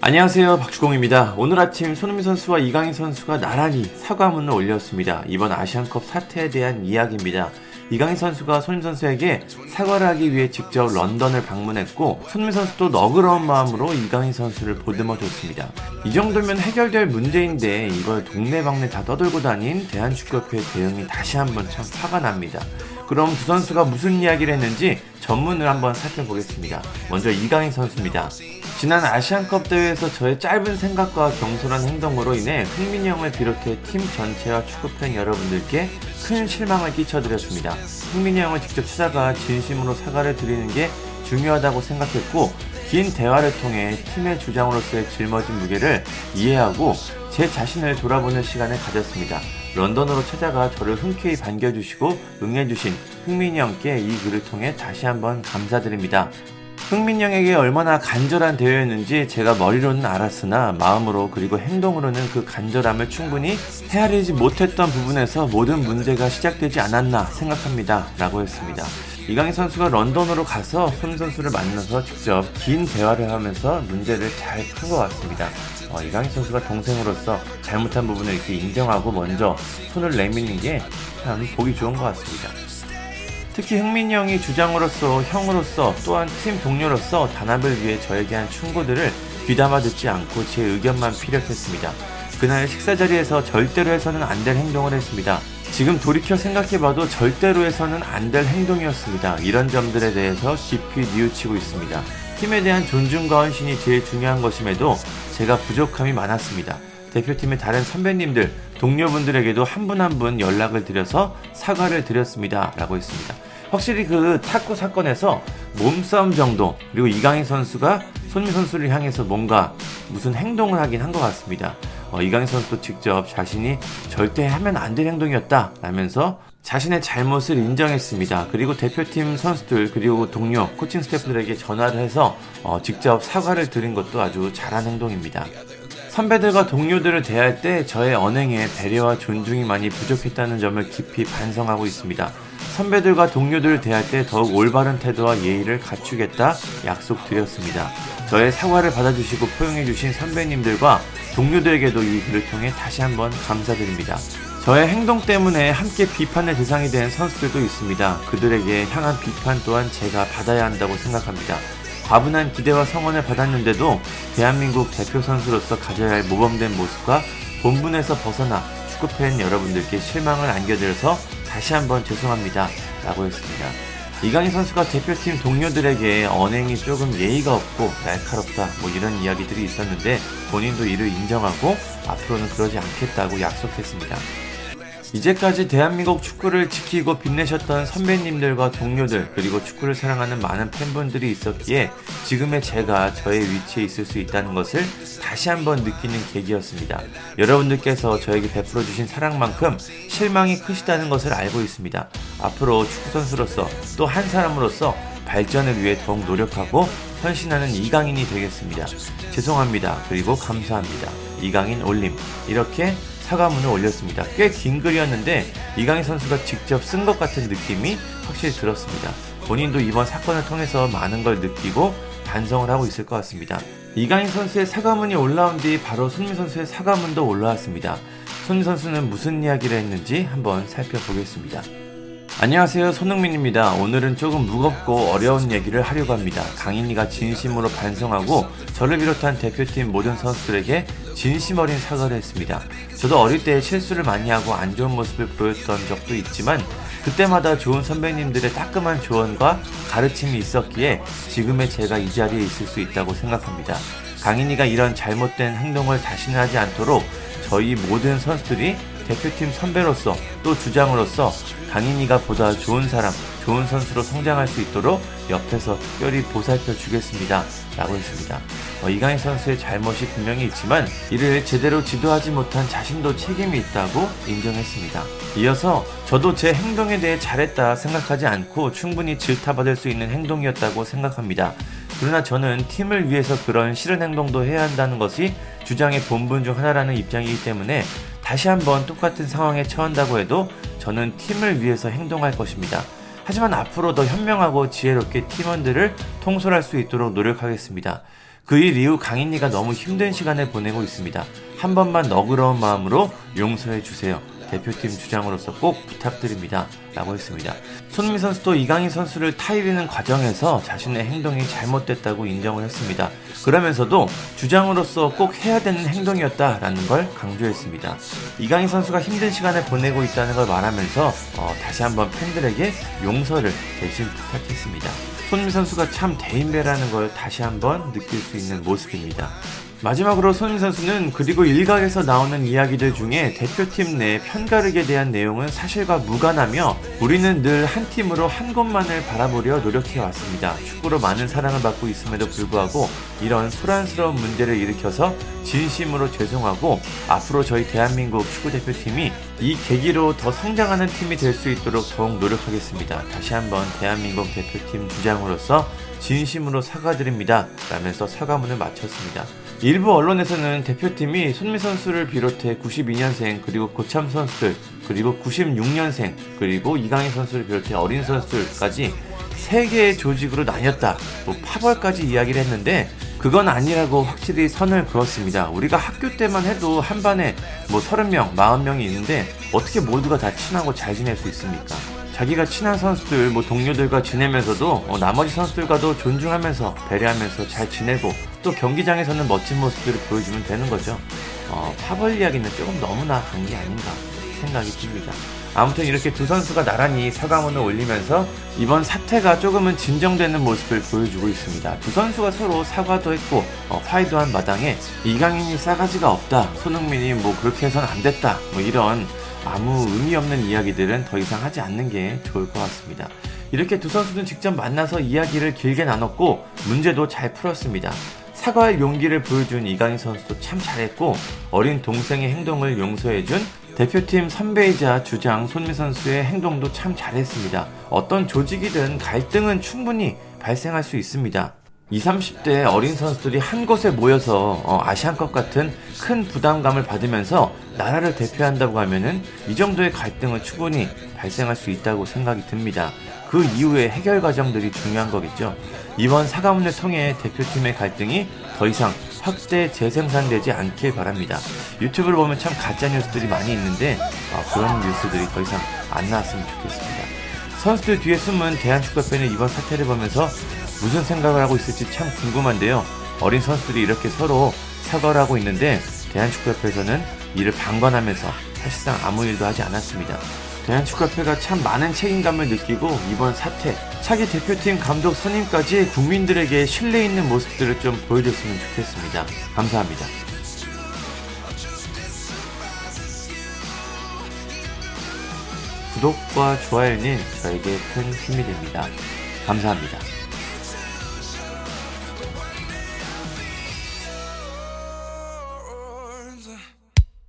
안녕하세요, 박주공입니다. 오늘 아침 손흥민 선수와 이강인 선수가 나란히 사과문을 올렸습니다. 이번 아시안컵 사태에 대한 이야기입니다. 이강인 선수가 손흥민 선수에게 사과를 하기 위해 직접 런던을 방문했고, 손흥민 선수도 너그러운 마음으로 이강인 선수를 보듬어줬습니다. 이 정도면 해결될 문제인데 이걸 동네방네 다 떠들고 다닌 대한축구협회의 대응이 다시 한번 참 화가 납니다. 그럼 두 선수가 무슨 이야기를 했는지 전문을 한번 살펴보겠습니다. 먼저 이강인 선수입니다. 지난 아시안컵 대회에서 저의 짧은 생각과 경솔한 행동으로 인해 흥민이 형을 비롯해 팀 전체와 축구팬 여러분들께 큰 실망을 끼쳐드렸습니다. 흥민이 형을 직접 찾아가 진심으로 사과를 드리는 게 중요하다고 생각했고, 긴 대화를 통해 팀의 주장으로서의 짊어진 무게를 이해하고 제 자신을 돌아보는 시간을 가졌습니다. 런던으로 찾아가 저를 흔쾌히 반겨주시고 응해주신 흥민이 형께 이 글을 통해 다시 한번 감사드립니다. 흥민이 형에게 얼마나 간절한 대회였는지 제가 머리로는 알았으나 마음으로 그리고 행동으로는 그 간절함을 충분히 헤아리지 못했던 부분에서 모든 문제가 시작되지 않았나 생각합니다. 라고 했습니다. 이강인 선수가 런던으로 가서 손 선수를 만나서 직접 긴 대화를 하면서 문제를 잘 푼 것 같습니다. 이강인 선수가 동생으로서 잘못한 부분을 이렇게 인정하고 먼저 손을 내미는 게 참 보기 좋은 것 같습니다. 특히 흥민이 형이 주장으로서, 형으로서, 또한 팀 동료로서 단합을 위해 저에게 한 충고들을 귀담아 듣지 않고 제 의견만 피력했습니다. 그날 식사 자리에서 절대로 해서는 안 될 행동을 했습니다. 지금 돌이켜 생각해봐도 절대로 해서는 안 될 행동이었습니다. 이런 점들에 대해서 깊이 뉘우치고 있습니다. 팀에 대한 존중과 헌신이 제일 중요한 것임에도 제가 부족함이 많았습니다. 대표팀의 다른 선배님들, 동료분들에게도 한 분 한 분 연락을 드려서 사과를 드렸습니다. 라고 했습니다. 확실히 그 탁구 사건에서 몸싸움 정도, 그리고 이강인 선수가 손흥민 선수를 향해서 뭔가 무슨 행동을 하긴 한 것 같습니다. 이강인 선수도 직접 자신이 절대 하면 안 될 행동이었다 라면서 자신의 잘못을 인정했습니다. 그리고 대표팀 선수들, 그리고 동료, 코칭 스태프들에게 전화를 해서 직접 사과를 드린 것도 아주 잘한 행동입니다. 선배들과 동료들을 대할 때 저의 언행에 배려와 존중이 많이 부족했다는 점을 깊이 반성하고 있습니다. 선배들과 동료들을 대할 때 더욱 올바른 태도와 예의를 갖추겠다 약속드렸습니다. 저의 사과를 받아주시고 포용해주신 선배님들과 동료들에게도 이 글을 통해 다시 한번 감사드립니다. 저의 행동 때문에 함께 비판의 대상이 된 선수들도 있습니다. 그들에게 향한 비판 또한 제가 받아야 한다고 생각합니다. 과분한 기대와 성원을 받았는데도 대한민국 대표 선수로서 가져야 할 모범된 모습과 본분에서 벗어나 축구팬 여러분들께 실망을 안겨드려서 다시 한번 죄송합니다. 라고 했습니다. 이강인 선수가 대표팀 동료들에게 언행이 조금 예의가 없고 날카롭다 이런 이야기들이 있었는데 본인도 이를 인정하고 앞으로는 그러지 않겠다고 약속했습니다. 이제까지 대한민국 축구를 지키고 빛내셨던 선배님들과 동료들, 그리고 축구를 사랑하는 많은 팬분들이 있었기에 지금의 제가 저의 위치에 있을 수 있다는 것을 다시 한번 느끼는 계기였습니다. 여러분들께서 저에게 베풀어주신 사랑만큼 실망이 크시다는 것을 알고 있습니다. 앞으로 축구선수로서 또 한 사람으로서 발전을 위해 더욱 노력하고 헌신하는 이강인이 되겠습니다. 죄송합니다. 그리고 감사합니다. 이강인 올림. 이렇게 사과문을 올렸습니다. 꽤 긴 글이었는데 이강인 선수가 직접 쓴 것 같은 느낌이 확실히 들었습니다. 본인도 이번 사건을 통해서 많은 걸 느끼고 반성을 하고 있을 것 같습니다. 이강인 선수의 사과문이 올라온 뒤 바로 손흥민 선수의 사과문도 올라왔습니다. 손흥민 선수는 무슨 이야기를 했는지 한번 살펴보겠습니다. 안녕하세요, 손흥민입니다. 오늘은 조금 무겁고 어려운 얘기를 하려고 합니다. 강인이가 진심으로 반성하고 저를 비롯한 대표팀 모든 선수들에게 진심 어린 사과를 했습니다. 저도 어릴 때 실수를 많이 하고 안 좋은 모습을 보였던 적도 있지만 그때마다 좋은 선배님들의 따끔한 조언과 가르침이 있었기에 지금의 제가 이 자리에 있을 수 있다고 생각합니다. 강인이가 이런 잘못된 행동을 다시는 하지 않도록 저희 모든 선수들이 대표팀 선배로서 또 주장으로서 강인이가 보다 좋은 사람, 좋은 선수로 성장할 수 있도록 옆에서 특별히 보살펴 주겠습니다. 라고 했습니다. 이강인 선수의 잘못이 분명히 있지만 이를 제대로 지도하지 못한 자신도 책임이 있다고 인정했습니다. 이어서 저도 제 행동에 대해 잘했다 생각하지 않고 충분히 질타받을 수 있는 행동이었다고 생각합니다. 그러나 저는 팀을 위해서 그런 싫은 행동도 해야 한다는 것이 주장의 본분 중 하나라는 입장이기 때문에 다시 한번 똑같은 상황에 처한다고 해도 저는 팀을 위해서 행동할 것입니다. 하지만 앞으로 더 현명하고 지혜롭게 팀원들을 통솔할 수 있도록 노력하겠습니다. 그 일 이후 강인이가 너무 힘든 시간을 보내고 있습니다. 한 번만 너그러운 마음으로 용서해 주세요. 대표팀 주장으로서 꼭 부탁드립니다. 라고 했습니다. 손흥민 선수도 이강인 선수를 타이르는 과정에서 자신의 행동이 잘못됐다고 인정을 했습니다. 그러면서도 주장으로서 꼭 해야 되는 행동이었다라는 걸 강조했습니다. 이강인 선수가 힘든 시간을 보내고 있다는 걸 말하면서 다시 한번 팬들에게 용서를 대신 부탁했습니다. 손흥민 선수가 참 대인배라는 걸 다시 한번 느낄 수 있는 모습입니다. 마지막으로 손흥민 선수는 그리고 일각에서 나오는 이야기들 중에 대표팀 내 편가르기에 대한 내용은 사실과 무관하며 우리는 늘 한 팀으로 한 곳만을 바라보려 노력해왔습니다. 축구로 많은 사랑을 받고 있음에도 불구하고 이런 소란스러운 문제를 일으켜서 진심으로 죄송하고 앞으로 저희 대한민국 축구대표팀이 이 계기로 더 성장하는 팀이 될 수 있도록 더욱 노력하겠습니다. 다시 한번 대한민국 대표팀 주장으로서 진심으로 사과드립니다. 라면서 사과문을 마쳤습니다. 일부 언론에서는 대표팀이 손흥민 선수를 비롯해 92년생 그리고 고참 선수들 그리고 96년생 그리고 이강인 선수를 비롯해 어린 선수들까지 3개의 조직으로 나뉘었다. 파벌까지 이야기를 했는데 그건 아니라고 확실히 선을 그었습니다. 우리가 학교 때만 해도 한 반에 30명, 40명이 있는데 어떻게 모두가 다 친하고 잘 지낼 수 있습니까? 자기가 친한 선수들, 동료들과 지내면서도 나머지 선수들과도 존중하면서 배려하면서 잘 지내고 또 경기장에서는 멋진 모습들을 보여주면 되는 거죠. 파벌 이야기는 조금 너무나 간 게 아닌가 생각이 듭니다. 아무튼 이렇게 두 선수가 나란히 사과문을 올리면서 이번 사태가 조금은 진정되는 모습을 보여주고 있습니다. 두 선수가 서로 사과도 했고 화해도 한 마당에 이강인이 싸가지가 없다, 손흥민이 그렇게 해서는 안 됐다, 이런 아무 의미 없는 이야기들은 더 이상 하지 않는 게 좋을 것 같습니다. 이렇게 두 선수는 직접 만나서 이야기를 길게 나눴고 문제도 잘 풀었습니다. 사과할 용기를 보여준 이강인 선수도 참 잘했고 어린 동생의 행동을 용서해준 대표팀 선배이자 주장 손흥민 선수의 행동도 참 잘했습니다. 어떤 조직이든 갈등은 충분히 발생할 수 있습니다. 20, 30대 어린 선수들이 한 곳에 모여서 아시안컵 같은 큰 부담감을 받으면서 나라를 대표한다고 하면은 이 정도의 갈등은 충분히 발생할 수 있다고 생각이 듭니다. 그 이후의 해결 과정들이 중요한 거겠죠. 이번 사과문을 통해 대표팀의 갈등이 더 이상 확대 재생산되지 않길 바랍니다. 유튜브를 보면 참 가짜 뉴스들이 많이 있는데 그런 뉴스들이 더 이상 안 나왔으면 좋겠습니다. 선수들 뒤에 숨은 대한축구협회는 이번 사태를 보면서 무슨 생각을 하고 있을지 참 궁금한데요. 어린 선수들이 이렇게 서로 사과를 하고 있는데 대한축구협회에서는 이를 방관하면서 사실상 아무 일도 하지 않았습니다. 대한축구협회가 참 많은 책임감을 느끼고 이번 사태, 차기 대표팀 감독 선임까지 국민들에게 신뢰 있는 모습들을 좀 보여줬으면 좋겠습니다. 감사합니다. 구독과 좋아요는 저에게 큰 힘이 됩니다. 감사합니다.